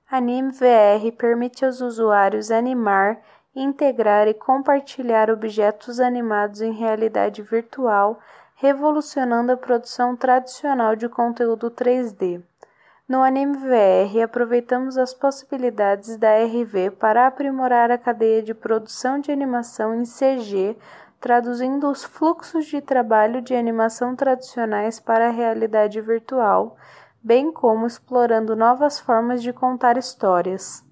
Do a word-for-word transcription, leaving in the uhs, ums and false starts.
Anime V R permite aos usuários animar, integrar e compartilhar objetos animados em realidade virtual, revolucionando a produção tradicional de conteúdo três D. No Anime V R, aproveitamos as possibilidades da R V para aprimorar a cadeia de produção de animação em C G, traduzindo os fluxos de trabalho de animação tradicionais para a realidade virtual, bem como explorando novas formas de contar histórias.